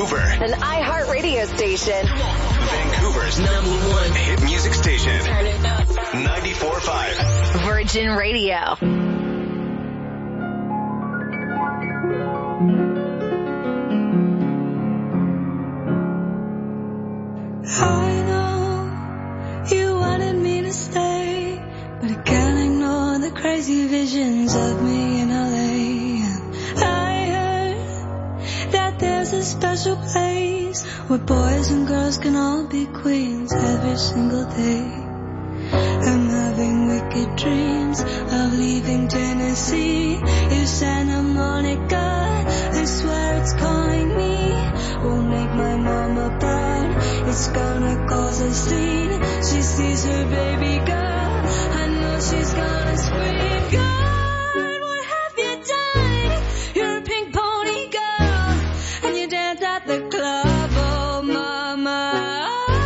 Vancouver. An iHeartRadio station. Vancouver's #1 hit music station. Turn it up. 94.5. Virgin Radio. I know you wanted me to stay, but I can't ignore the crazy visions of me in LA. And I heard that there's a special place where boys and girls can all be queens every single day. I'm having wicked dreams of leaving Tennessee. If Santa Monica, I swear it's calling me. Won't make my mama proud. It's gonna cause a scene. She sees her baby girl. I know she's gonna scream. God, what have you done? You're a pink pony girl, and you dance at the club. Oh, mama,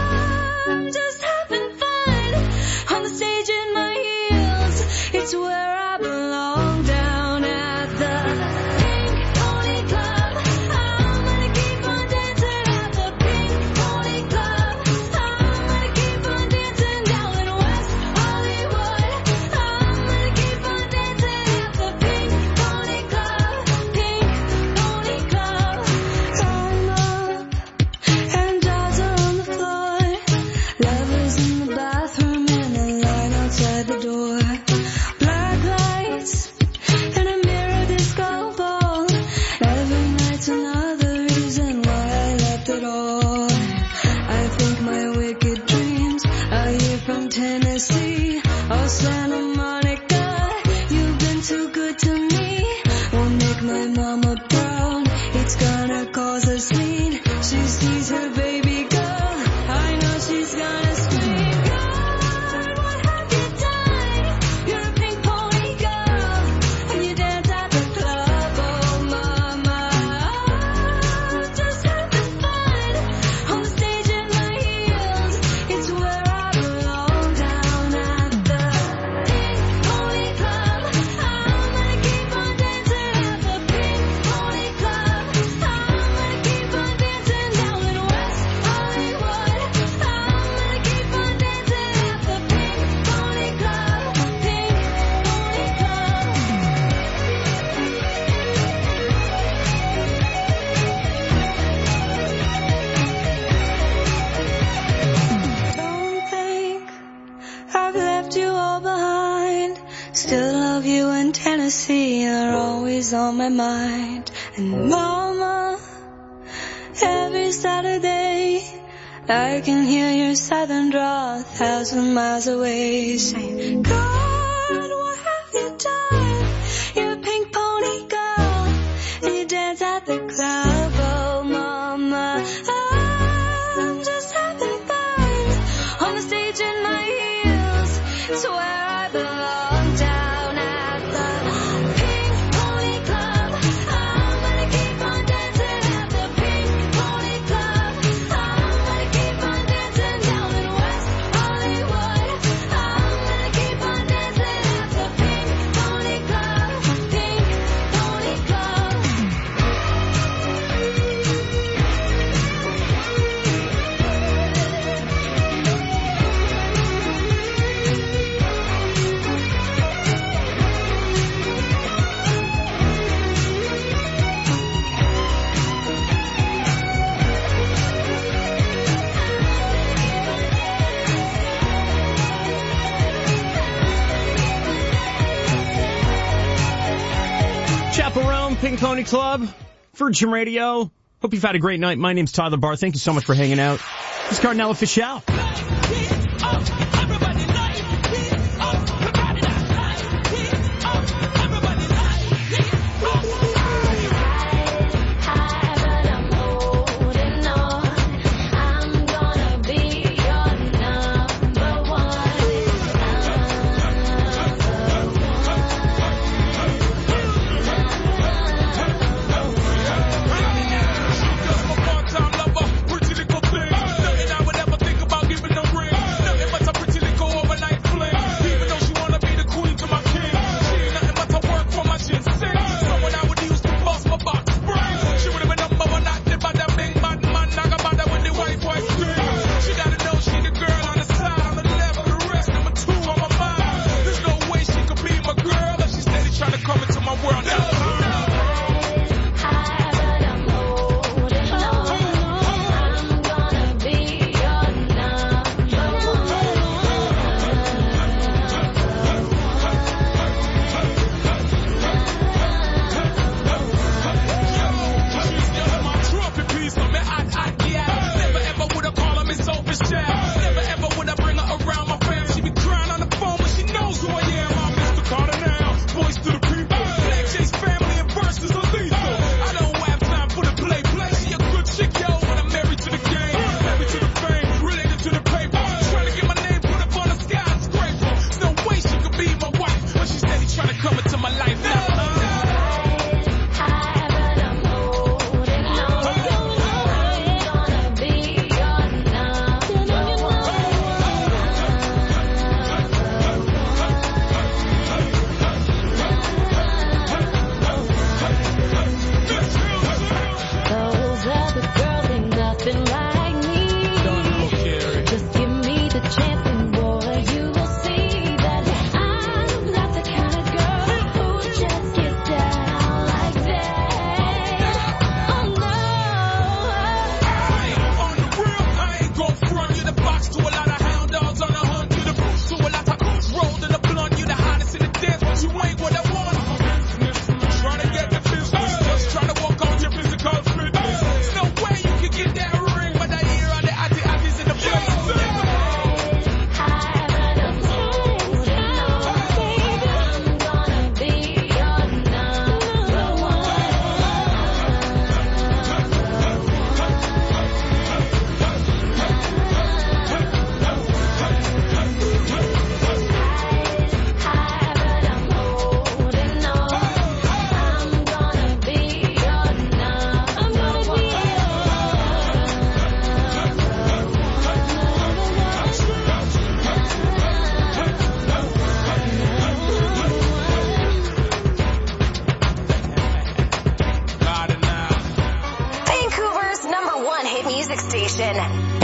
I'm just having fun on the stage in my heels. It's where I belong, down at the Pink Pony Club. I'm gonna keep on dancing at the Pink Pony Club. I'm gonna keep on dancing down in West Hollywood. I'm gonna keep on dancing at the Pink Pony Club. Pink Pony Club. I'm up and dolls are on the floor. Lovers in the bathroom and a line outside the door. Black lights and a mirror disco ball. Every night's another reason why I left it all. I think my wicked dreams are here from Tennessee. Oh, Santa Monica, you've been too good to me. Won't make my mama proud. It's gonna cause a scene. She sees her baby girl. I know she's gonna scream. God, what have you done? You're a pink pony girl, and you dance at the club. Oh, mama, I'm just having fun on the stage in my heels. It's where I belong, down at the Pink Pony Club. I'm gonna keep on dancing at the Pink Pony Club. I'm gonna keep on dancing down in West Hollywood. I'm gonna keep on dancing at the Pink Pony Club. Pink Pony Club. Don't think I've left you all behind. Still love you in Tennessee. You're always on my mind. And mama, every Saturday I can hear your southern drawl 1,000 miles away, saying, God, what have you done? You're a pink pony girl, and you dance at the club. Oh, mama, I'm just having fun on the stage in my heels. It's where I belong, down at the Pink Pony Club. I'm gonna keep on dancing at the Pink Pony Club. I'm gonna keep on dancing down in West Hollywood. I'm gonna keep on dancing at the Pink Pony Club. Pink Pony Club. Chaperone, Pink Pony Club, Virgin Radio. Hope you've had a great night. My name's Tyler Barr. Thank you so much for hanging out. It's Cardinal Official. Part-time lover, pretty little thing. Nothing I would ever think about giving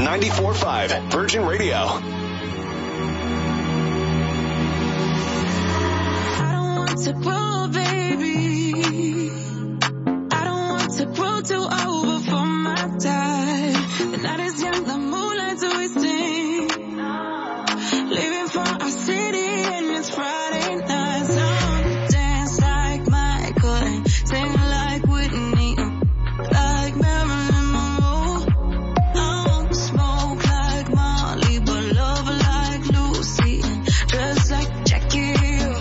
94.5 Virgin Radio. I don't want to grow, baby. I don't want to grow too old before my time. The night is young, the moonlight's wasting. Leaving for our city and it's Friday night. Some dance like Michael and sing like Whitney, like Marilyn Monroe. Smoke like Molly, but love like Lucy, and dress like Jackie.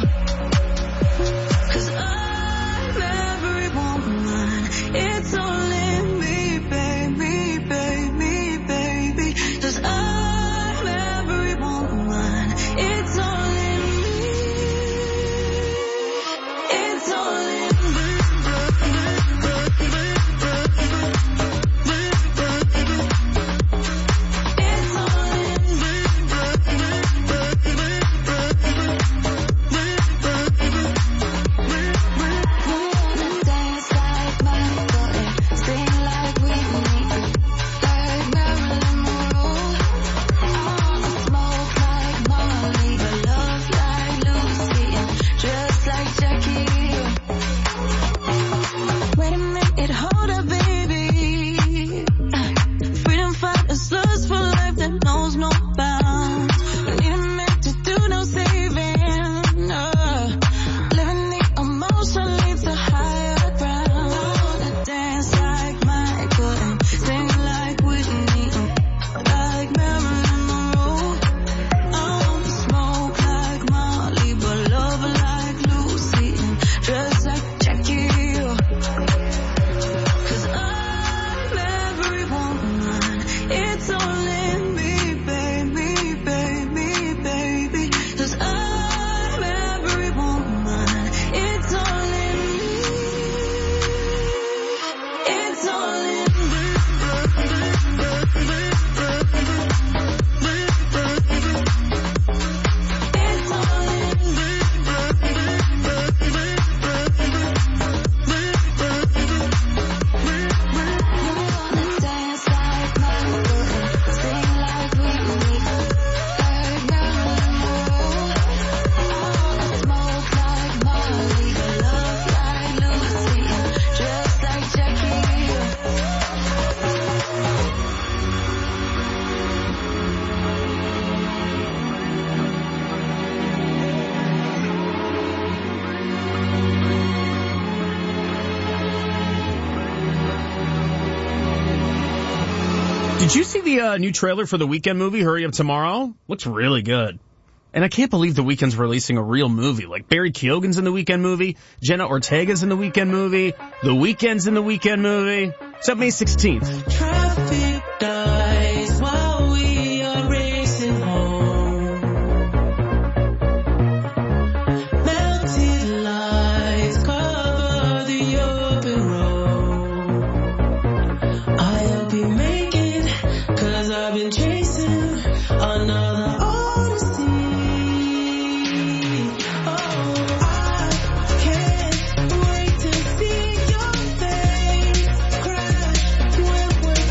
'Cause I'm every woman, it's only me, baby, baby, baby. 'Cause I'm every woman, it's only me, it's only me. It's only me. Wanna dance like Michael and sing like Whitney, like Marilyn Monroe. Smoke like Molly, but love like Lucy, and dress like Jackie. Wait a minute, hold up, baby. Freedom fighters lust for life that knows no bounds. We need a man to do no saving. Living the emotion leads to higher ground. I wanna dance like Michael and sing like Whitney, like Marilyn Monroe. Smoke like Molly, but love like Lucy, and dress like Jackie. 'Cause I'm every woman, it's only me, baby, baby, baby. 'Cause I'm every woman, it's only me, it's only me. It's only me. Wanna dance like Michael and sing like Whitney, like Marilyn Monroe. Smoke like Molly, but love like Lucy, and dress like Jackie. Did you see the new trailer for the Weeknd movie, Hurry Up Tomorrow? Looks really good. And I can't believe the Weeknd's releasing a real movie. Like Barry Keoghan's in the Weeknd movie, Jenna Ortega's in the Weeknd movie, The Weeknd's in the Weeknd movie. It's up May 16th. Traffic dies while we are racing home. Melted lights cover the open road. I'll be making, 'cause I've been chasing another odyssey. Oh, I can't wait to see your face crash when we're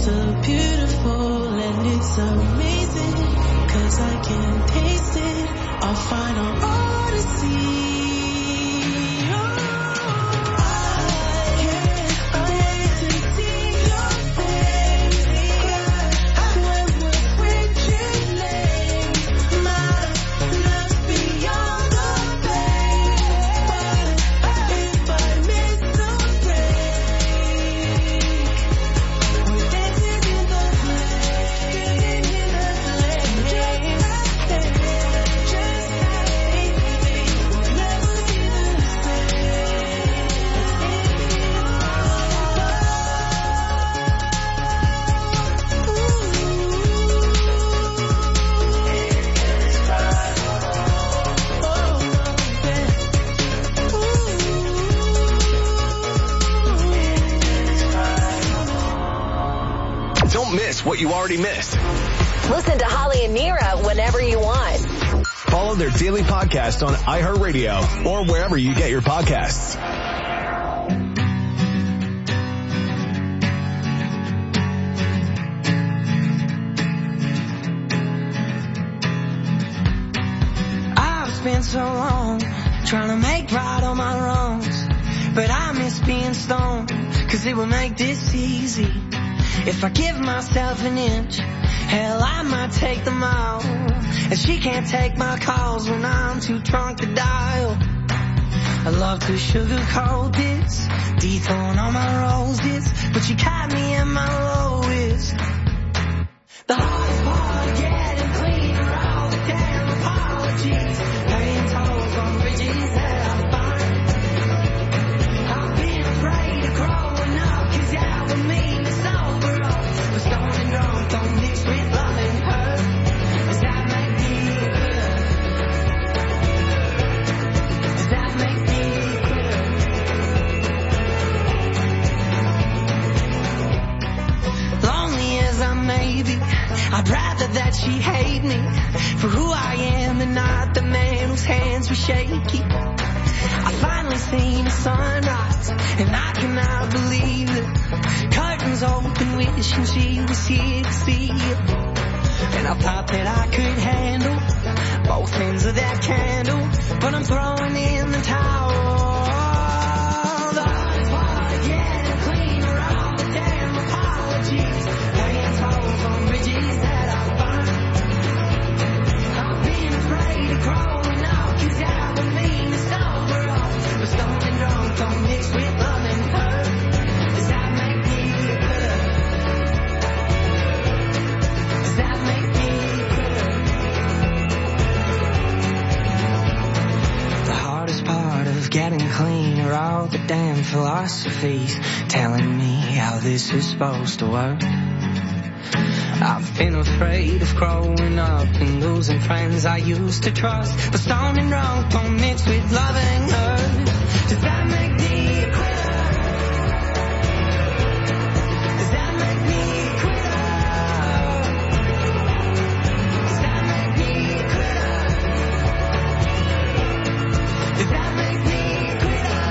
so beautiful and it's amazing, 'cause I can taste it. Our final odyssey. What you already missed. Listen to Holly and Nira whenever you want. Follow their daily podcast on iHeartRadio or wherever you get your podcasts. I've spent so long trying to make right on my wrongs, but I miss being stoned, 'cause it will make this easy. If I give myself an inch, hell, I might take the mile. And she can't take my calls when I'm too drunk to dial. I love to sugarcoat this, dethrone all my roses, but she caught me in my lowest. The hardest part of getting clean are all the damn apologies, paying tolls on bridges that I find. I've been afraid of growing up, 'cause that would mean it's over. But stoned and drunk don't mix with loving her. Does that make me quitter? Does that make me quitter? Lonely as I may be, I'd rather that she hate me for who I am and not the man whose hands were shaky. I finally seen the sunrise, and I cannot believe it. Curtains open, wishing she was here to see it. And I thought that I could handle both ends of that candle, but I'm throwing in the towel. The hardest part of getting clean are all the damn apologies, paying tolls on bridges that I find. I've been afraid of growing up, 'cause that would mean it's over. But stoned and drunk don't mix with loving her. Does that make me quitter? Does that make me quitter? The hardest part of getting clean are all the damn philosophies telling me how this is supposed to work. I've been afraid of growing up and losing friends I used to trust, but stoned and drunk don't mix with loving her. Does that make me a quitter? Does that make me a quitter? Does that make me a quitter? Does that make me a quitter?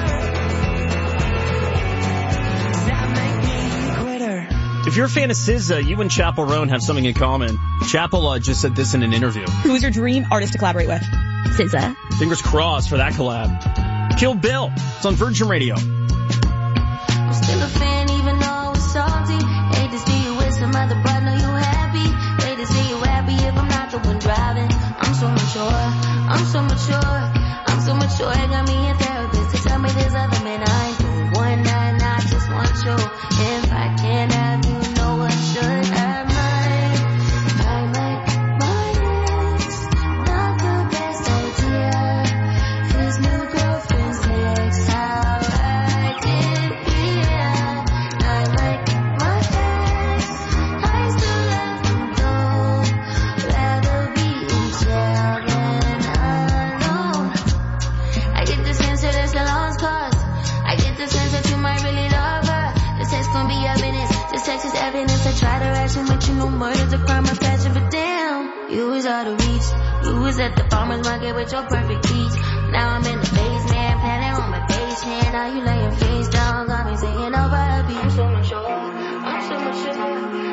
Does that make me a quitter? If you're a fan of SZA, you and Chappell Roan have something in common. Chappell just said this in an interview. Who is your dream artist to collaborate with? SZA. Fingers crossed for that collab. Kill Bill. It's on Virgin Radio. I'm still a fan even though it's salty. Hate to see you with some other, but know you happy. Hate to see you happy if I'm not the one driving. I'm so mature, I'm so mature, I'm so mature. It got me a therapist to tell me there's other men I do. One night and I just want you. If I can't have you, no one should have mine. I make my list, not the best idea. 'Cause new girlfriends text how I did here. I like my best, I still let them go. Rather be in jail than alone. I get the sense that it's a lost cause. I get the sense that you might really love her. This text gon' be evidence. This text is evidence. I try to ration with you, no murder's a crime of passion, but damn, you was out of reach. You was at the farmer's market with your perfect peach. Now I'm in the basement, planning on my basement. Now you lay your face down, got me singing over a beat. I'm so mature, I'm so mature.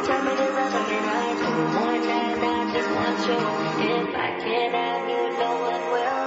tell me there's nothing I do. More than I just want you. If I can't have you, no one will.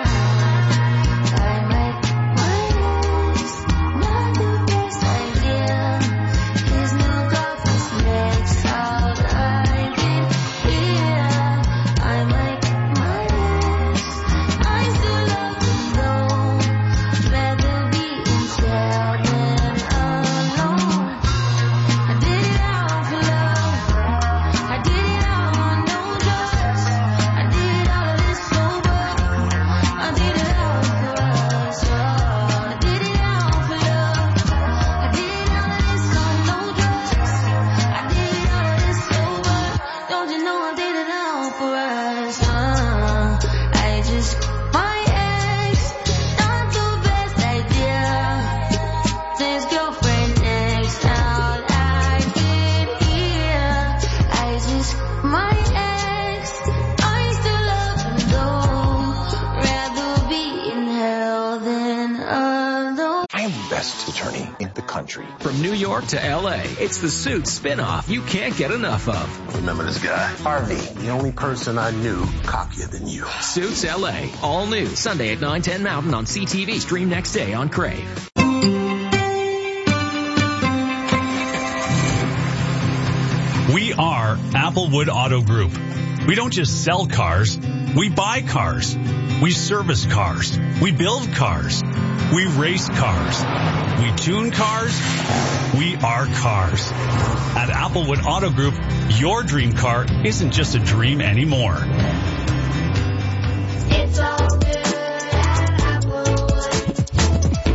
I make my moves, not the best idea. His new girlfriend's next out, I've been here. I make my moves, I still love him though. Rather be instead than alone. I did it all for love. I did it all on no drugs. I did all of this sober. I did it all for us. I did it all for love. I did all of this on no drugs. I did all of this sober. Don't you know I did it all for us? I just my ex, not the best idea. His girlfriend next out, I've been here. I just my ex, I still love him though. Rather be in hell than alone. I am the best attorney in the country. From New York to L.A., it's the Suits spinoff you can't get enough of. Remember this guy? Harvey, the only person I knew cockier than you. Suits L.A., all new, Sunday at 9/10 Mountain on CTV. Stream next day on Crave. We are Applewood Auto Group. We don't just sell cars, we buy cars. We service cars. We build cars. We race cars. We tune cars. We are cars. At Applewood Auto Group, your dream car isn't just a dream anymore. It's all good at Applewood.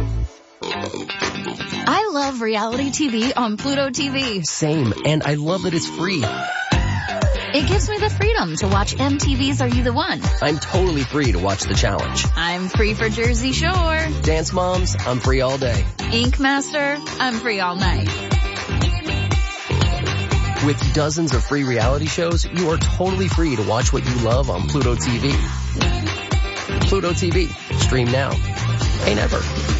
I love reality TV on Pluto TV. Same, and I love that it's free. It gives me the freedom to watch MTV's Are You the One? I'm totally free to watch The Challenge. I'm free for Jersey Shore. Dance Moms, I'm free all day. Ink Master, I'm free all night. With dozens of free reality shows, you are totally free to watch what you love on Pluto TV. Pluto TV. Stream now. Pay never.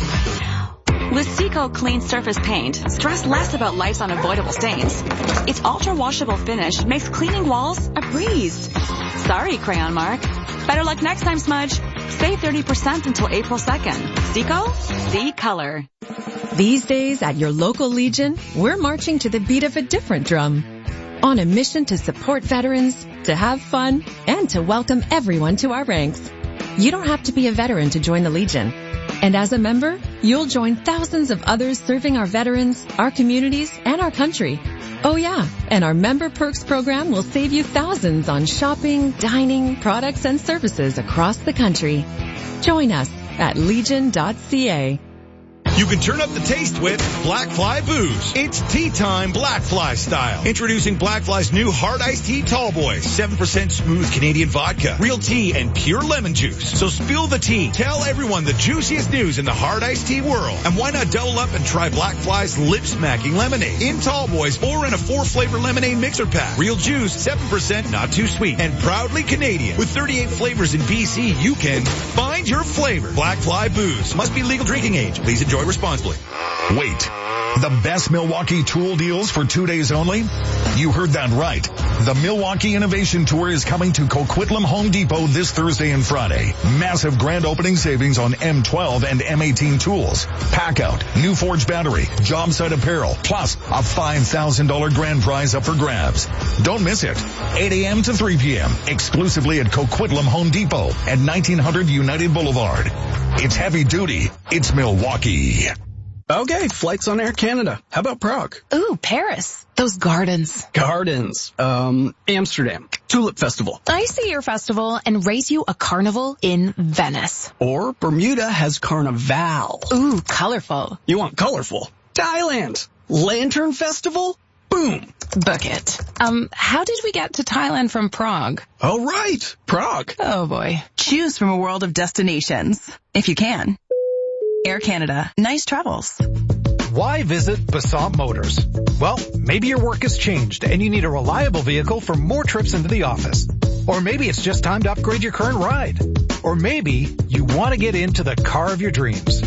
With Seco Clean Surface Paint, stress less about life's unavoidable stains. Its ultra-washable finish makes cleaning walls a breeze. Sorry, Crayon Mark. Better luck next time, Smudge. Save 30% until April 2nd. Seco? See color. These days at your local Legion, we're marching to the beat of a different drum. On a mission to support veterans, to have fun, and to welcome everyone to our ranks. You don't have to be a veteran to join the Legion. And as a member, you'll join thousands of others serving our veterans, our communities, and our country. Oh yeah, and our Member Perks program will save you thousands on shopping, dining, products, and services across the country. Join us at legion.ca. You can turn up the taste with Black Fly Booze. It's tea time Black Fly style. Introducing Black Fly's new hard iced tea tall boys. 7% smooth Canadian vodka, real tea, and pure lemon juice. So spill the tea. Tell everyone the juiciest news in the hard iced tea world. And why not double up and try Black Fly's lip-smacking lemonade in tall boys or in a 4-flavor lemonade mixer pack. Real juice, 7%, not too sweet, and proudly Canadian. With 38 flavors in BC, you can find your flavor. Black Fly Booze. Must be legal drinking age. Please enjoy responsibly. Wait, the best Milwaukee tool deals for 2 days only? You heard that right. The Milwaukee Innovation Tour is coming to Coquitlam Home Depot this Thursday and Friday. Massive grand opening savings on M12 and M18 tools. Pack out, new Forge battery, job site apparel, plus a $5,000 grand prize up for grabs. Don't miss it. 8 a.m. to 3 p.m. exclusively at Coquitlam Home Depot at 1900 United Boulevard. It's heavy duty. It's Milwaukee. Okay, flights on Air Canada. How about Prague? Ooh, Paris. Those gardens. Gardens. Amsterdam. Tulip Festival. I see your festival and race you a carnival in Venice. Or Bermuda has Carnival. Ooh, colorful. You want colorful? Thailand. Lantern Festival? Boom. Book it. How did we get to Thailand from Prague? Oh, right. Prague. Oh, boy. Choose from a world of destinations. If you can. Air Canada. Nice travels. Why visit Basant Motors? Well, maybe your work has changed and you need a reliable vehicle for more trips into the office. Or maybe it's just time to upgrade your current ride. Or maybe you want to get into the car of your dreams.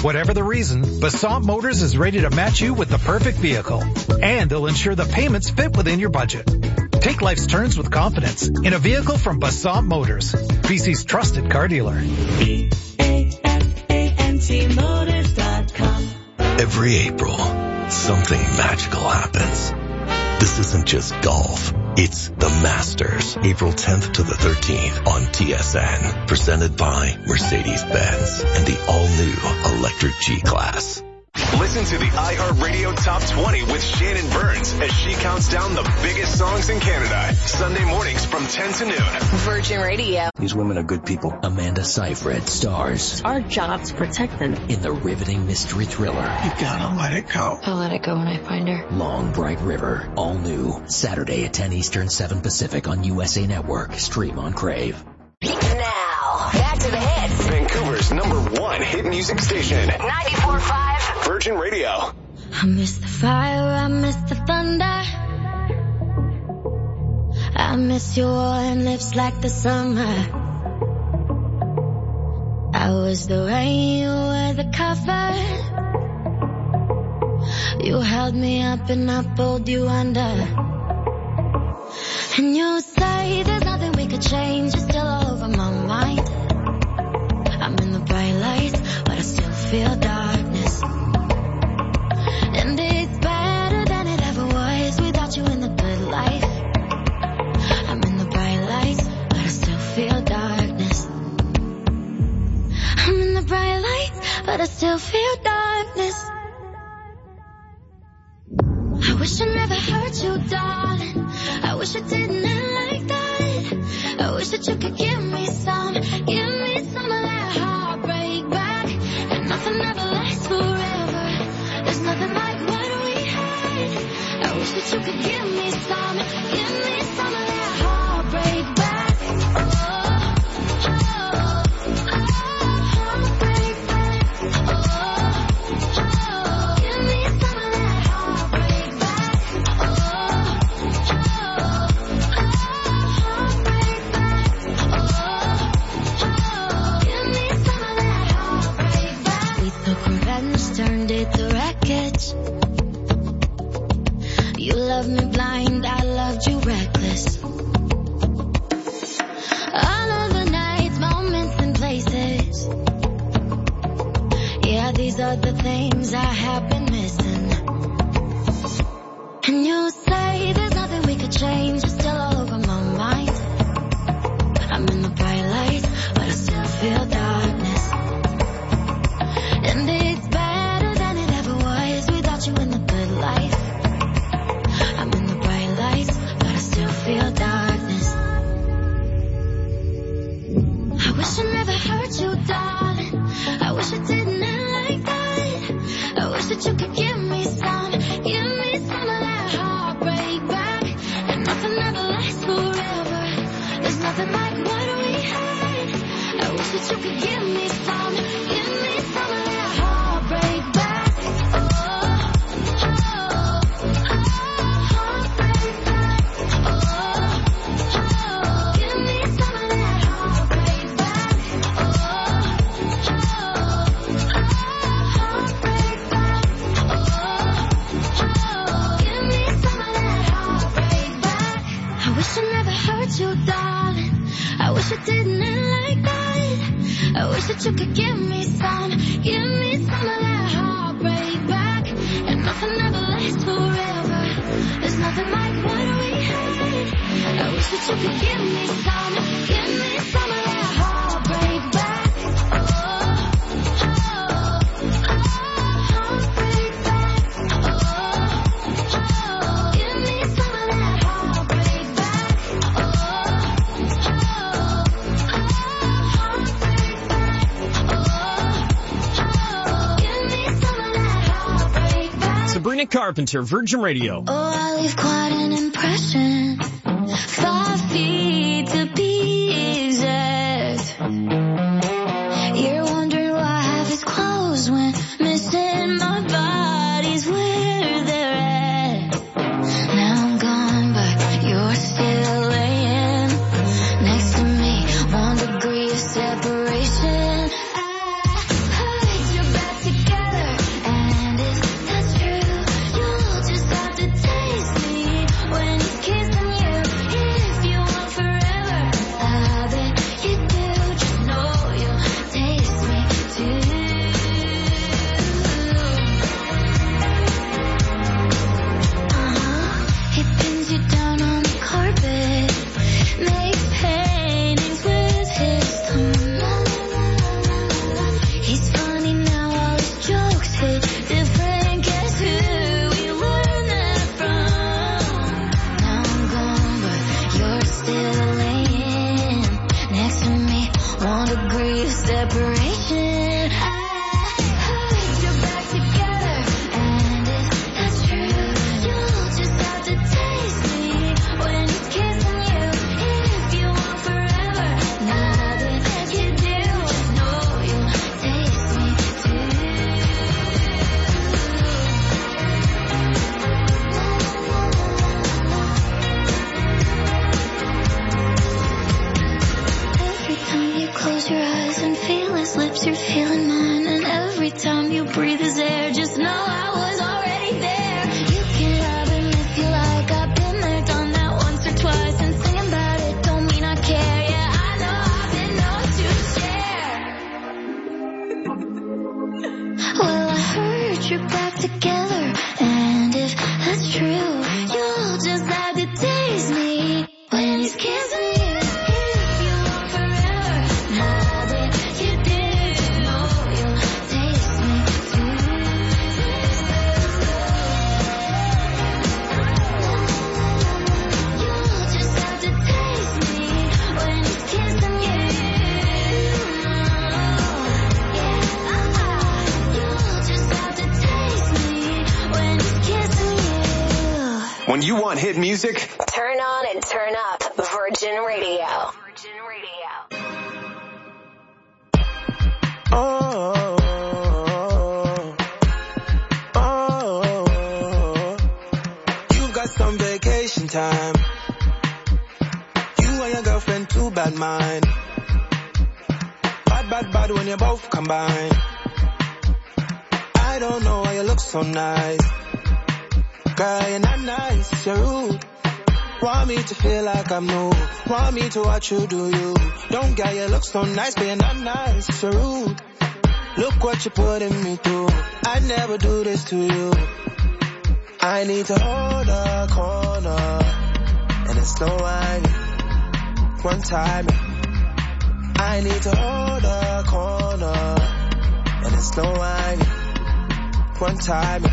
Whatever the reason, Basant Motors is ready to match you with the perfect vehicle. And they'll ensure the payments fit within your budget. Take life's turns with confidence in a vehicle from Basant Motors, BC's trusted car dealer. BASANTmotors.com. Every April, something magical happens. This isn't just golf. It's the Masters, April 10th to the 13th on TSN, presented by Mercedes-Benz and the all-new electric G-Class. Listen to the iHeartRadio Top 20 with Shannon Burns as she counts down the biggest songs in Canada. Sunday mornings from 10 to noon. Virgin Radio. These women are good people. Amanda Seyfried stars. It's our job to protect them. In the riveting mystery thriller. You gotta let it go. I'll let it go when I find her. Long Bright River. All new. Saturday at 10 Eastern, 7 Pacific on USA Network. Stream on Crave. Now, back to the hits. Vancouver's #1 hit music station. 94.5. Virgin Radio. I miss the fire, I miss the thunder. I miss your warm lips like the summer. I was the rain, you were the cover. You held me up and I pulled you under. And you say there's nothing we could change, you're still all over my mind. I'm in the bright lights, but I still feel darkness. And it's better than it ever was without you in the good life. I'm in the bright lights, but I still feel darkness. I'm in the bright lights, but I still feel darkness. I wish I never hurt you, darling. I wish I didn't like that. I wish that you could give me some of that heartbreak back. And nothing ever lasts forever. There's nothing like what we had. I wish that you could give me some of that heartbreak back. Heartbreak back. Give me some of that heartbreak back. Heartbreak back. Give me some of that heartbreak back. We took revenge, turned it to wreckage. You loved me blind, I loved you reckless. All of the nights, moments and places. Yeah, these are the things I have been missing. And you say there's nothing we could change, you're still all over my mind. I'm in the bright lights, but I still feel darkness. And it's better than it ever was without you in the good life. I'm in the bright lights, but I still feel darkness. I wish I never hurt you, darling. I wish I didn't like that. I wish that you could give me some of that heartbreak back. And nothing ever lasts forever. There's nothing like what we had. I wish that you could give me some of that heartbreak back. Heartbreak back. Give me some of that heartbreak back. Heartbreak back. Give me some of that heartbreak back. I wish I never hurt you, darling. I wish I didn't like that. I wish that you could give me some of that heartbreak back. And nothing ever lasts forever. There's nothing like what we had. I wish that you could give me some of that heartbreak back. Heartbreak back. Give me some of that heartbreak back. Heartbreak back. Give me some of that heartbreak back. Sabrina Carpenter, Virgin Radio. Oh, I leave quite an impression. 5 feet to be exact. You're wondering why half is closed when missing my body's where they're at. Now I'm gone, but you're still laying next to me. 1 degree of separation. I heard you're about to When you want hit music, turn on and turn up Virgin Radio. You've got some vacation time. You and your girlfriend, too bad mind. Bad when you both combine. I don't know why you look so nice. Girl, you're not nice, you're rude. Want me to feel like I'm new. Want me to watch you do you. Don't get you look so nice, but you're not nice, you're rude. Look what you're putting me through. I'd never do this to you. I need to hold a corner, and it's no whining. One time, I need to hold a corner, and it's no whining. One time.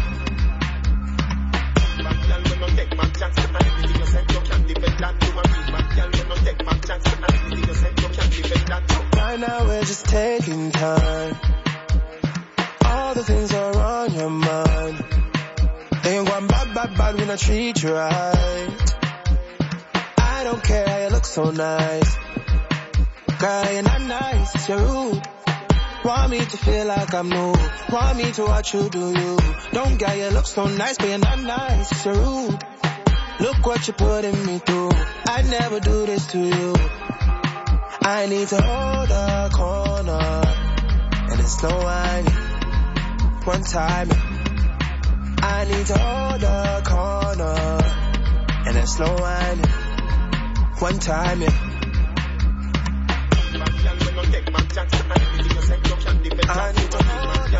Right now we're just taking time. All the things are on your mind. They ain't going bad when I treat you right. I don't care how you look so nice. Girl, you're not nice, you're rude. Want me to feel like I'm new. Want me to watch you do you. Don't get you look so nice, but you're not nice, you're rude. Look what you're putting me through. I'd never do this to you. I need to hold a corner, and it's no whining. One time, I need to hold a corner, and it's no whining. One time, I need to hold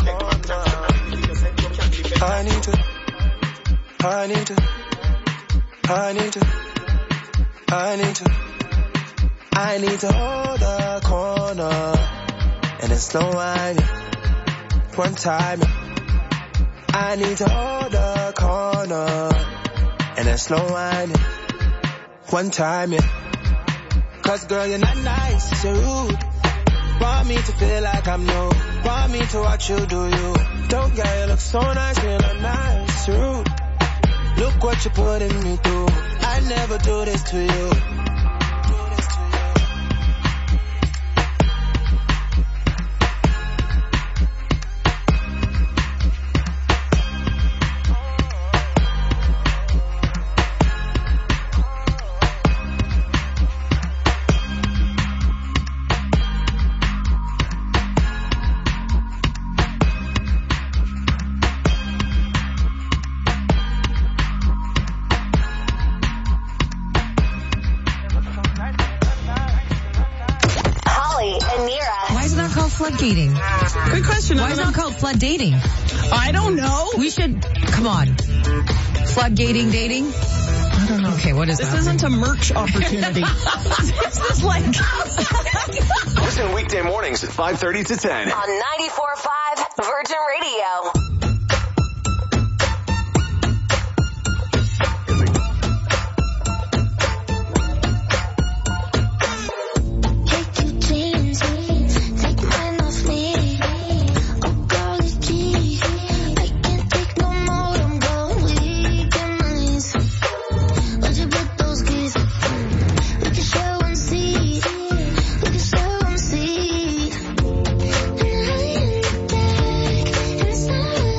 a corner, and it's no whining. One time, I need to hold a corner, and it's no whining. One time, cause girl, you're not nice, you're rude. Want me to feel like I'm new. Want me to watch you do you. Don't get you look so nice, you're not nice, you're rude. Look what you're putting me through. I never do this to you. Floodgating. Good question. Why is it called flood dating? I don't know. We should, come on. Floodgating dating? I don't know. Okay, what is this? That? This isn't a merch opportunity. This is like... Listen weekday mornings at 5:30 to 10. On 94.5 Virgin Radio. Inside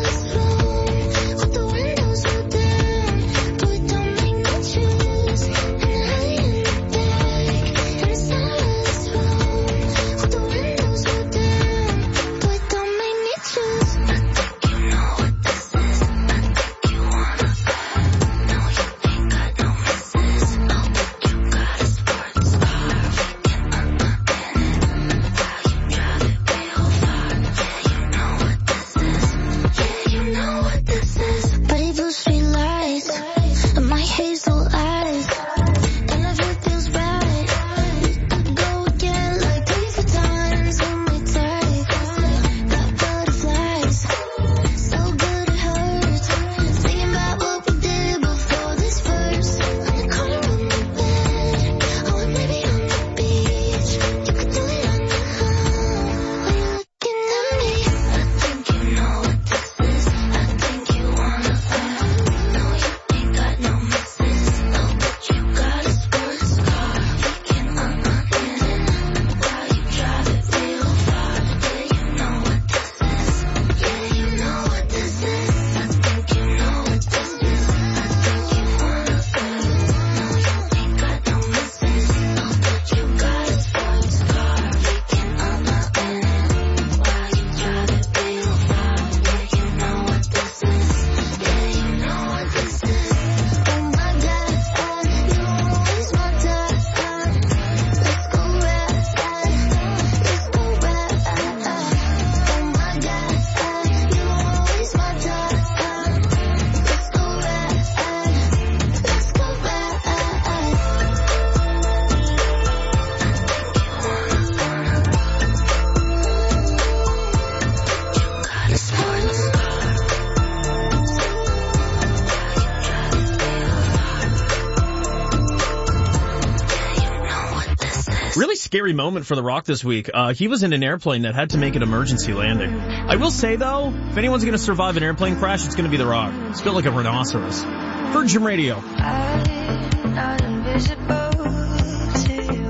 Really scary moment for The Rock this week. He was in an airplane that had to make an emergency landing. I will say, though, if anyone's going to survive an airplane crash, it's going to be The Rock. It's built like a rhinoceros. Virgin Radio. I'm not invisible to you.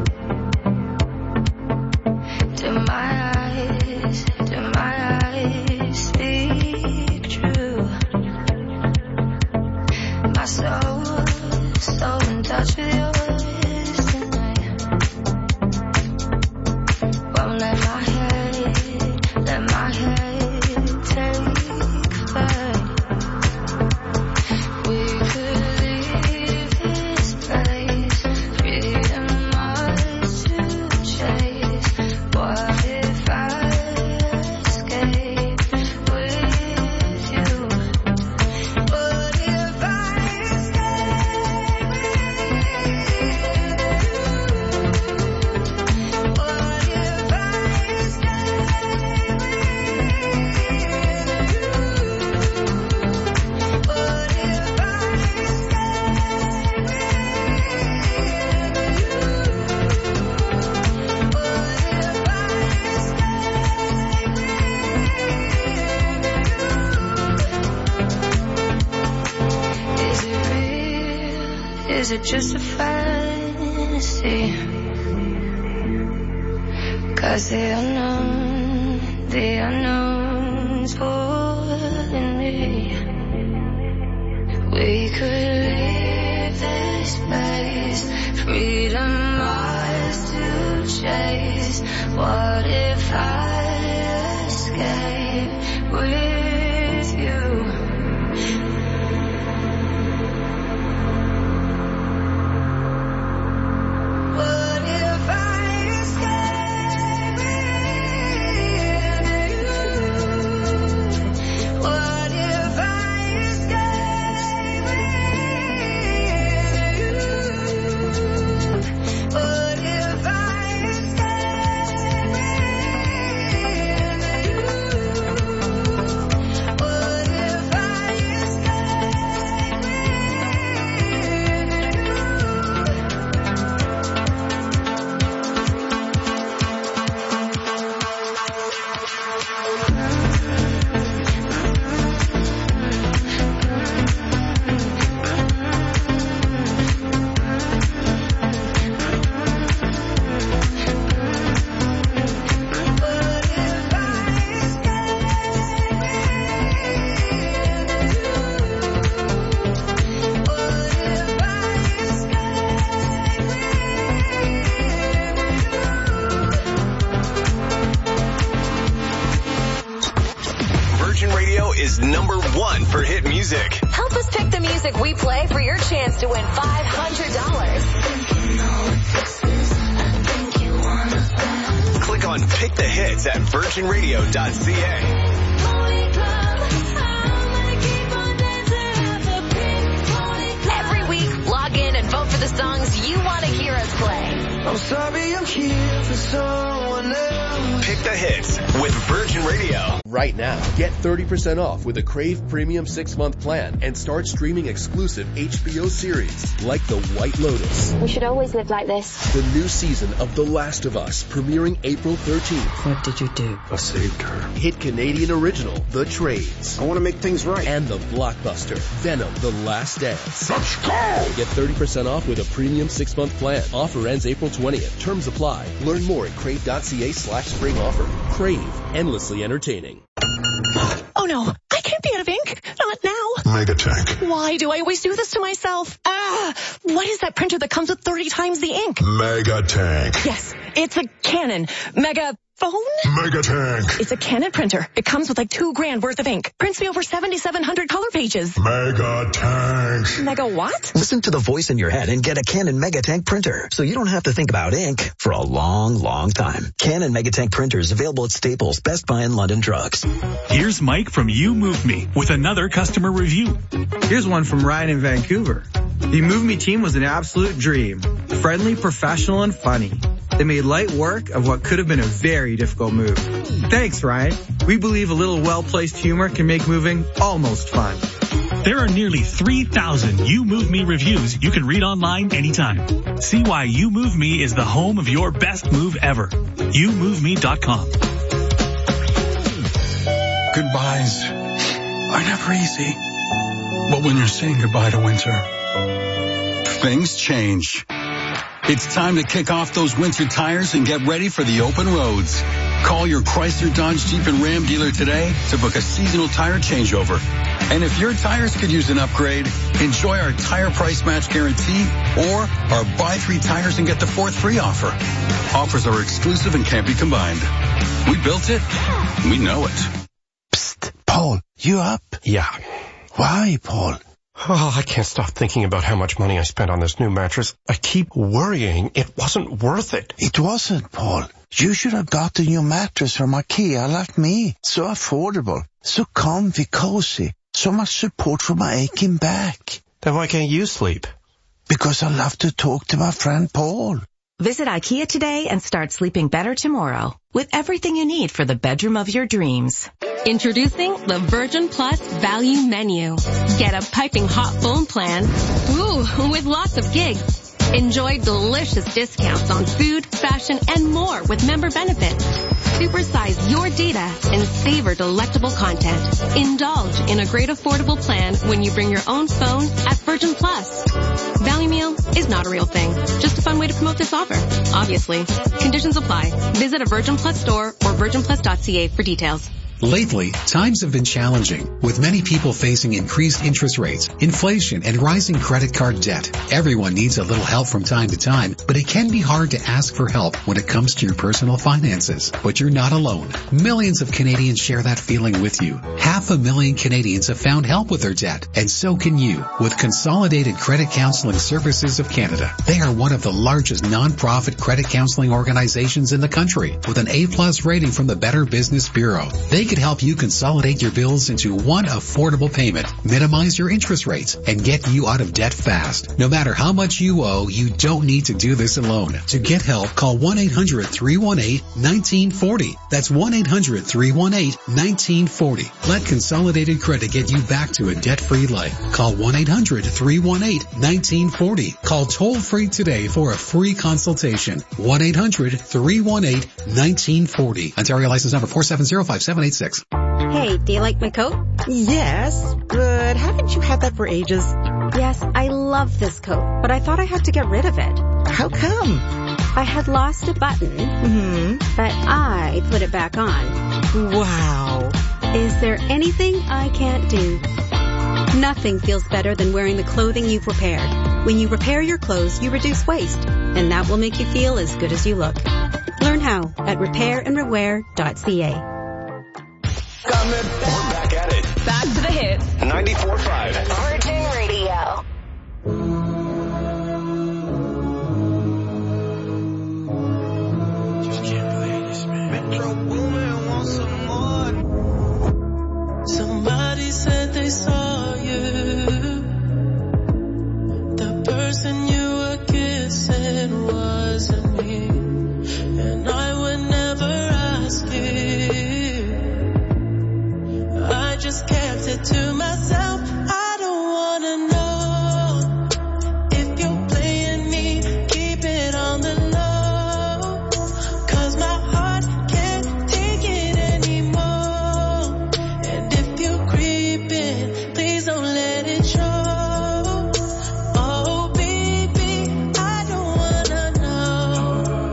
Do my eyes speak true? My soul's so in touch with yours tonight. Won't let my head take flight. We could leave this place, freedom ours to chase. What if I escape with you? What if I escape with you? What if I escape with Is it just a fantasy? 'Cause the unknown's pulling me. We could leave this place, freedom ours to chase. What if I escape with you? is number one for hit music. Help us pick the music we play for your chance to win $500. Click on Pick the Hits at virginradio.ca. Log in and vote for the songs you want to hear us play. I'm sorry I'm here for someone else. Pick the Hits with Virgin Radio. Right now, get 30% off with a Crave Premium 6-month plan and start streaming exclusive HBO series like The White Lotus. We should always live like this. The new season of The Last of Us, premiering April 13th. What did you do? I saved her. Hit Canadian original, The Trades. I want to make things right. And the blockbuster, Venom, The Last Dance. Let's go! Get 30% off with a premium 6-month plan. Offer ends April 20th. Terms apply. Learn more at crave.ca/spring offer. Crave. Endlessly entertaining. Oh no, I can't be out of ink. Not now. Megatank. Why do I always do this to myself? What is that printer that comes with 30 times the ink? Megatank. Yes, it's a Canon Megaphone? Megatank. It's a Canon printer. It comes with like $2,000 worth of ink. Prints me over 7,700 color pages. Megatank. Mega what? Listen to the voice in your head and get a Canon Megatank printer, so you don't have to think about ink for a long, long time. Canon Megatank printers available at Staples, Best Buy, and London Drugs. Here's Mike from You Move Me with another customer review. Here's one from Ryan in Vancouver. The Move Me team was an absolute dream. Friendly, professional, and funny. They made light work of what could have been a very difficult move. Thanks, Ryan. We believe a little well-placed humor can make moving almost fun. There are nearly 3,000 You Move Me reviews you can read online anytime. See why You Move Me is the home of your best move ever. YouMoveMe.com. Goodbyes are never easy. But when you're saying goodbye to winter, things change. It's time to kick off those winter tires and get ready for the open roads. Call your Chrysler, Dodge, Jeep, and Ram dealer today to book a seasonal tire changeover. And if your tires could use an upgrade, enjoy our tire price match guarantee or our buy 3 tires and get the 4th free offer. Offers are exclusive and can't be combined. We built it. We know it. Psst, Paul, you up? Yeah. Why, Paul? Oh, I can't stop thinking about how much money I spent on this new mattress. I keep worrying it wasn't worth it. It wasn't, Paul. You should have got the new mattress from IKEA like me. So affordable, so comfy, cozy, so much support for my aching back. Then why can't you sleep? Because I love to talk to my friend Paul. Visit IKEA today and start sleeping better tomorrow with everything you need for the bedroom of your dreams. Introducing the Virgin Plus Value Menu. Get a piping hot phone plan, with lots of gigs. Enjoy delicious discounts on food, fashion, and more with member benefits. Supersize your data and savor delectable content. Indulge in a great affordable plan when you bring your own phone at Virgin Plus. Value Meal is not a real thing, just a fun way to promote this offer. Obviously. Conditions apply. Visit a Virgin Plus store or virginplus.ca for details. Lately, times have been challenging, with many people facing increased interest rates, inflation, and rising credit card debt. Everyone needs a little help from time to time, but it can be hard to ask for help when it comes to your personal finances. But you're not alone. Millions of Canadians share that feeling with you. 500,000 Canadians have found help with their debt, and so can you with Consolidated Credit Counseling Services of Canada. They are one of the largest non-profit credit counseling organizations in the country, with an A+ rating from the Better Business Bureau. They can help you consolidate your bills into one affordable payment, minimize your interest rates, and get you out of debt fast. No matter how much you owe, you don't need to do this alone. To get help, call 1-800-318-1940. That's 1-800-318-1940. Let Consolidated Credit get you back to a debt-free life. Call 1-800-318-1940. Call toll-free today for a free consultation. 1-800-318-1940. Ontario license number 4705786. Hey, do you like my coat? Yes, but haven't you had that for ages? Yes, I love this coat, but I thought I had to get rid of it. How come? I had lost a button, but I put it back on. Wow. Is there anything I can't do? Nothing feels better than wearing the clothing you've repaired. When you repair your clothes, you reduce waste, and that will make you feel as good as you look. Learn how at repairandrewear.ca. We're back at it. Back to the hits. 94.5. Virgin Radio. Just can't believe this, man. Metro Boomin wants some more. Somebody said they saw you. The person you were kissing wasn't me. And I would never ask you. I just kept it to myself. I don't wanna know if you're playing me. Keep it on the low, 'cause my heart can't take it anymore. And if you're creeping, please don't let it show. Oh baby, I don't wanna know.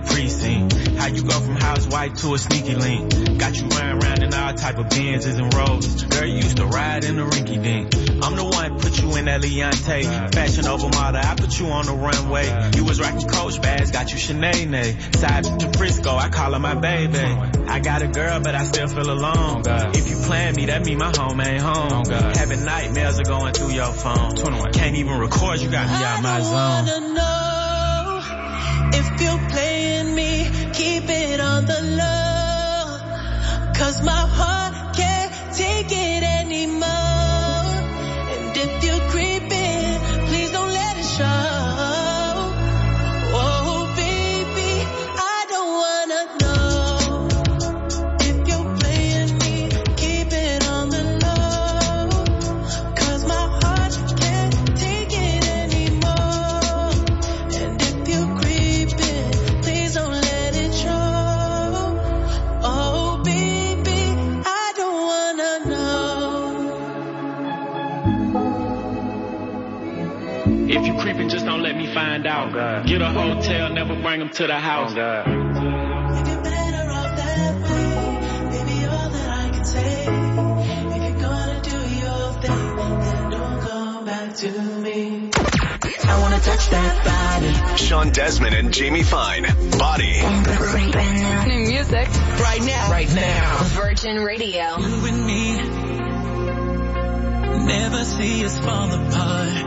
precinct. How you go from housewife to a sneaky link. Got you running around in all type of Benzes and Rolls. Girl, you used to ride in the rinky dink. I'm the one put you in that Leontay. Fashion over model, I put you on the runway. You was rocking Coach bags, got you Sinead. Side to Frisco, I call her my baby. I got a girl, but I still feel alone. If you plan me, that mean my home ain't home. Having nightmares are going through your phone. Can't even record, you got me out my zone. I wanna know if you're playing me, keep it on the low. 'Cause my heart can't take it anymore. And if you're creeping, please don't let it show. Oh, baby, I don't wanna know if you're playing me, keep it on the low. 'Cause my heart can't take it anymore. And if you're creeping, please don't let it show. Oh, baby, I don't wanna know. If you creeping, just don't let me find out. Get a hotel, never bring them to the house. If you're better off that way, baby, all that I can say. If you're gonna do your thing, then don't come back to me. I wanna touch that body. Sean Desmond and Jamie Fine. Body. New music. Right now. Right now. Virgin Radio. You and me never see us fall apart.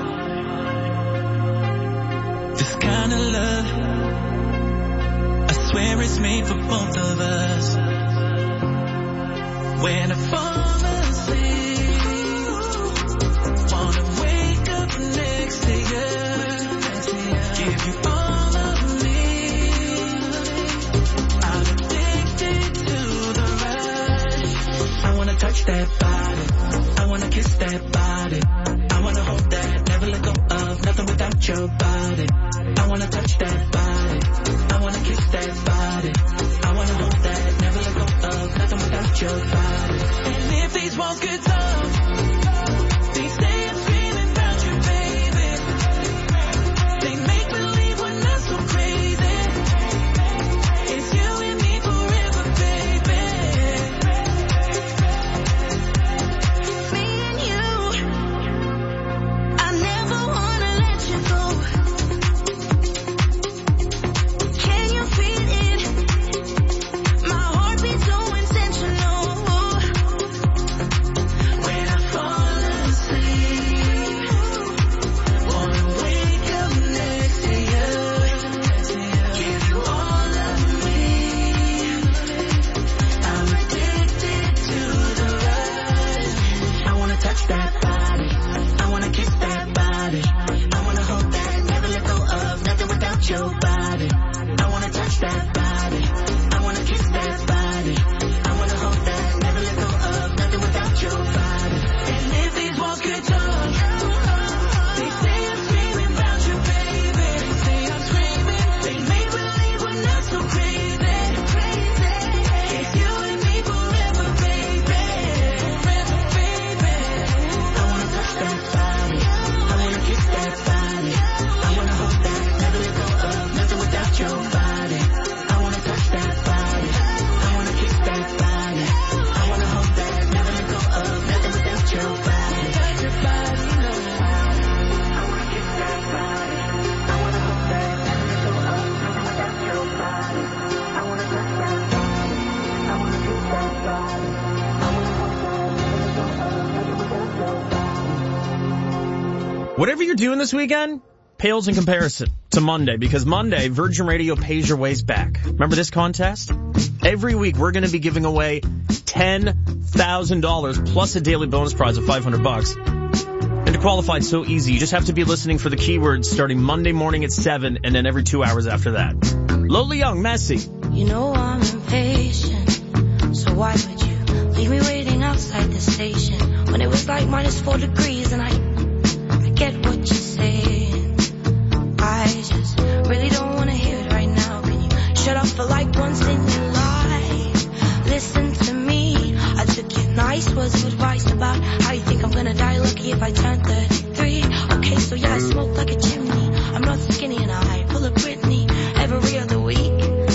This kind of love, I swear it's made for both of us. When I fall asleep, wanna wake up next to you, give you all of me. I'm addicted to the rush. I wanna touch that body, I wanna kiss that body, I wanna hold that, never let go of nothing without your body. I wanna touch that body, I wanna kiss that body, I wanna hold that, never let go of nothing without your body. And if these walls get tough, they say I'm screaming about you, baby. They make believe we're not so crazy. It's you and me forever, baby. Me and you, I never wanna let you go. Can you feel it? My heart beats so intentional. When I fall asleep, wanna wake up next to you, give you all of me. I'm addicted to the rush. I wanna touch that body, I wanna kiss that body, I wanna hold that, never let go of nothing without your body. I wanna touch that body, I wanna kiss that body, I wanna hold that, never let go of nothing without your body. And if these walls get tough, they say I'm screaming about you, baby. They say I'm screaming, they make believe we're not so crazy. It's you and me forever, baby. Forever, baby. I wanna touch that body, I wanna kiss that body, I wanna hold that, never let go of nothing without your body. I wanna touch that body, I wanna kiss that body, I wanna hold that, never let go of nothing without your body. Touch your body, no. I wanna kiss that body, I wanna hold that, never let go of nothing without your body. I wanna touch that body, I wanna kiss that body, I wanna hold that, never let go of nothing without your body. Whatever you're doing this weekend pales in comparison to Monday, because Monday, Virgin Radio pays your ways back. Remember this contest? Every week, we're going to be giving away $10,000 plus a daily bonus prize of $500. And to qualify, it's so easy. You just have to be listening for the keywords starting Monday morning at 7 and then every 2 hours after that. Lola Young, Messi. You know I'm impatient, so why would you leave me waiting outside the station when it was like -4 degrees? And I get what you're saying, I just really don't want to hear it right now. Can you shut up for like once in your life? Listen to me, I took your nice words of advice about how you think I'm gonna die lucky if I turn 33. Okay, so yeah, I smoke like a chimney, I'm not skinny and I pull a Britney every other week.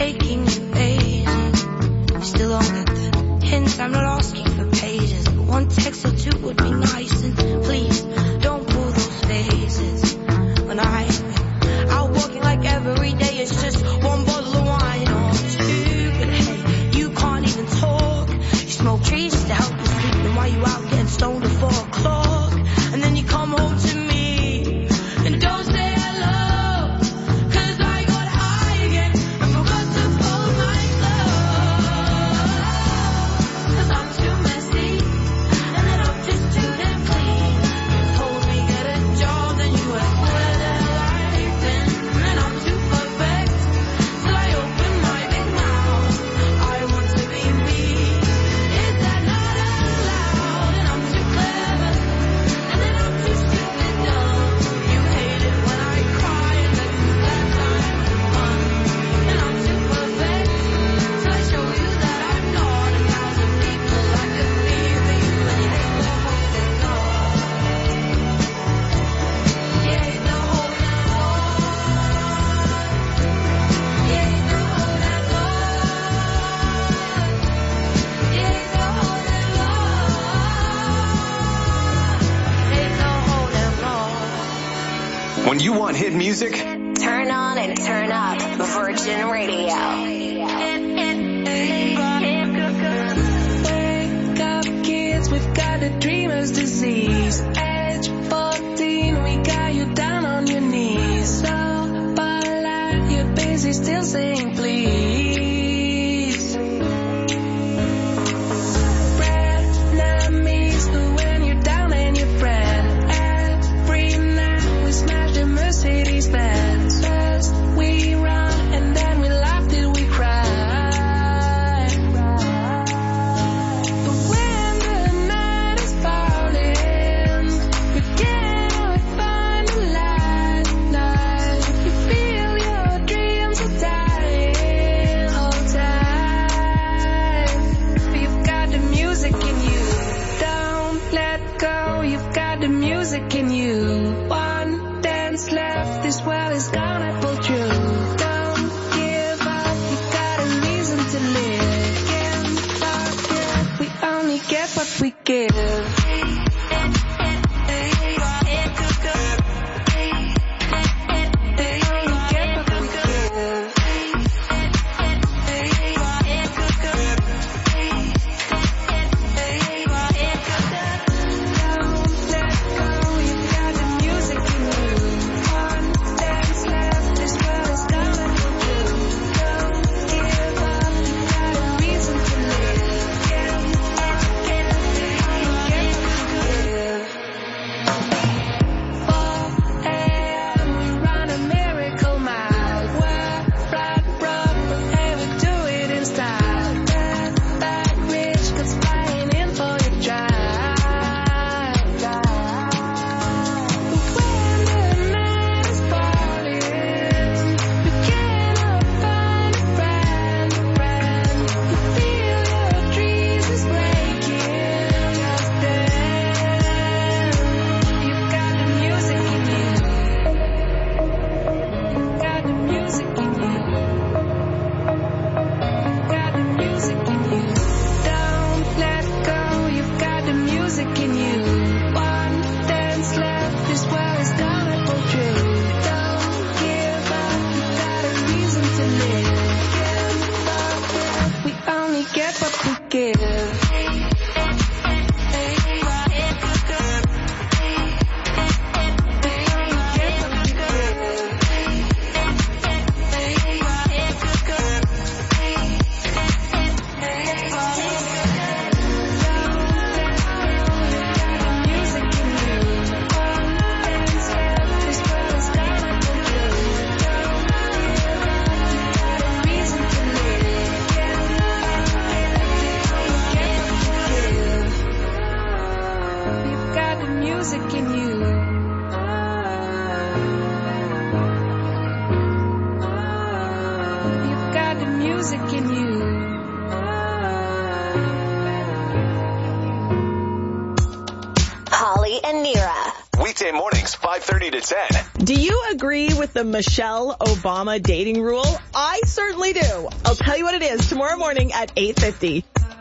faking your phases. You still don't get the hints, I'm not asking for pages. But one text or two would be nice, and please don't pull those phases. When I'm out walking like every day, it's just one bottle of wine or two. But hey, you can't even talk. You smoke trees just to help you sleep, and while you out getting stoned at 4 o'clock, and then you come home to me and don't say hello, 'cause I got high again and forgot to fold my clothes. 'Cause I'm too messy and then I'm just too damn clean. Told me get a job, then you went where the life been, and I'm too perfect till I open my big mouth. I want to be me. Is that not allowed? And I'm too clever, and then I'm too stupid dumb. You hate it when I cry, and that's that time fun. And I'm too perfect till I show you that I'm not. 1,000 people I could be for you, and you hate the whole thing all. You hate the whole thing all. You hate the whole thing all. You hate the whole thing all. When you want hit music, Turn on and turn up Virgin Radio. Wake up, kids, we've got the dreamer's disease. Age 14, we got you down on your knees. So polite, you're busy still saying please. Frenemies, but when you're down and your friend. Every night we smash the Mercedes Benz. First we run and then we laugh till we cry. But when the night is falling, we cannot find the light. You feel your dreams are dying. Hold tight, but you've got the music in you. Don't let go, you've got the music in you. One dance left, this world is gonna pull through. Don't give up, you got a reason to live. Can't stop it, we only get what we give. Weekday mornings, 5:30 to 10. Do you agree with the Michelle Obama dating rule? I certainly do. I'll tell you what it is tomorrow morning at 8:50.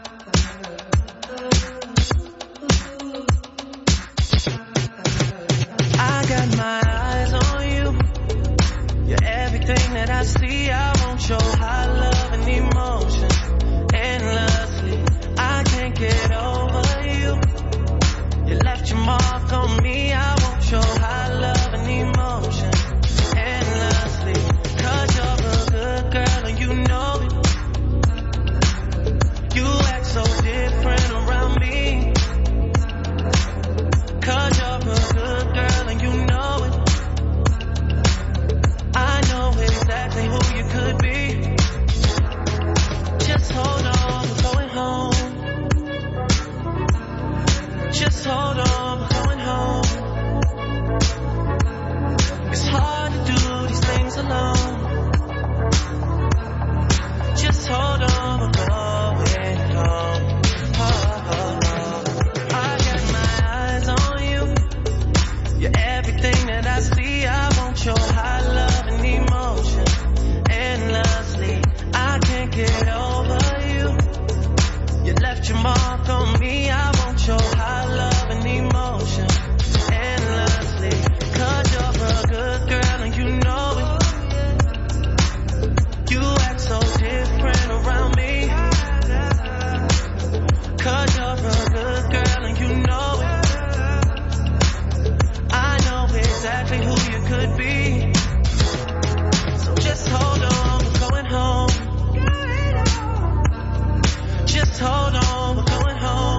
I got my eyes on you. You're everything that I see. I want your high love and emotion endlessly. I can't get over you. You left your mark on me. I want your high love and emotion endlessly. 'Cause you're a good girl and you know it. You act so different around me. 'Cause you're a good girl and you know it. I know exactly who you could be. Just hold on, we're going home. Just hold on, we're going home. It's hard to do these things alone. Just hold on, we're going home. I got my eyes on you. You're everything that I see. I want your high love and emotion endlessly. I can't get over you. You left your mark on me. I want your high love and emotion endlessly. 'Cause you're a good girl and you know it. You act so different around me. 'Cause you're a good girl and you know it. I know exactly who you could be. So just hold on, we're going home. Just hold on, we're going home.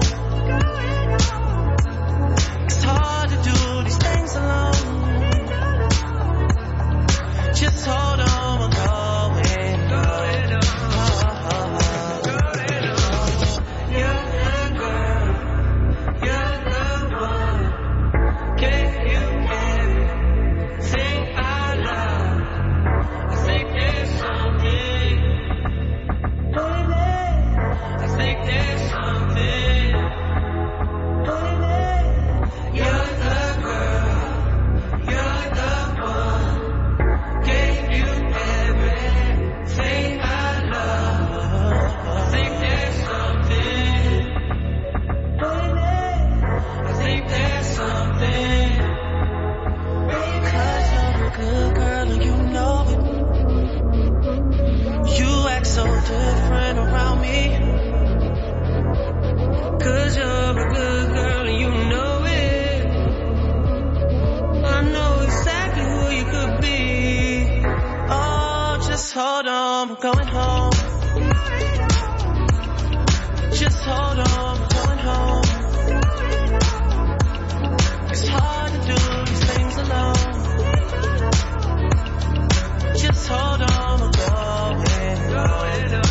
It's hard to do these things alone. Just hold on, we're going home. You're the girl, you're the one. Can you everything I love? I think there's something. I think there's something. You're the girl, you're the one. Gave you everything I love. I think there's something. I think there's something. 'Cause you're a good girl and you know it. You act so different around me. 'Cause you're a good girl and you know it. I know exactly who you could be. Oh, just hold on, we're going home. Just hold on, we're going home. It's hard to do these things alone. Just hold on, we're going home.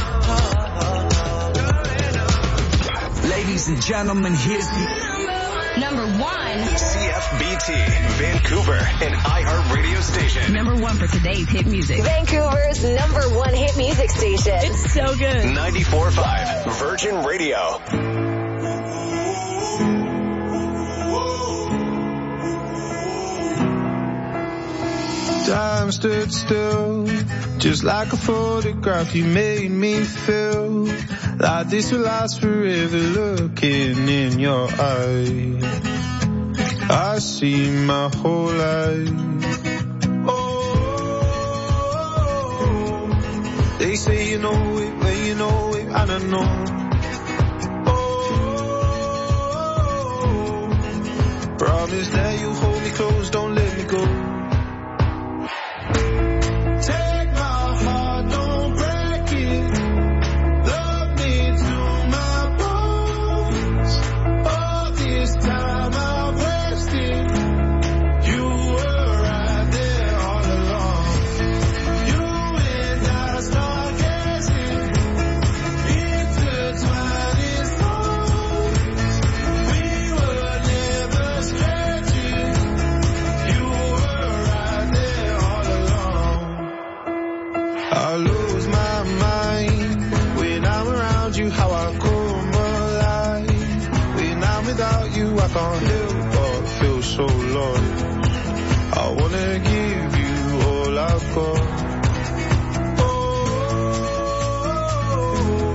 Ladies and gentlemen, here's Number 1. CFBT, Vancouver, an iHeart radio station. Number 1 for today's hit music. Vancouver's number 1 hit music station. It's so good. 94.5 Virgin Radio. Time stood still, just like a photograph. You made me feel like this will last forever. Looking in your eyes, I see my whole life. Oh, they say you know it, well you know it, and I know. Oh, promise that you'll hold me close, don't let me go. I can't help but feel so so lost. I wanna give you all I've got.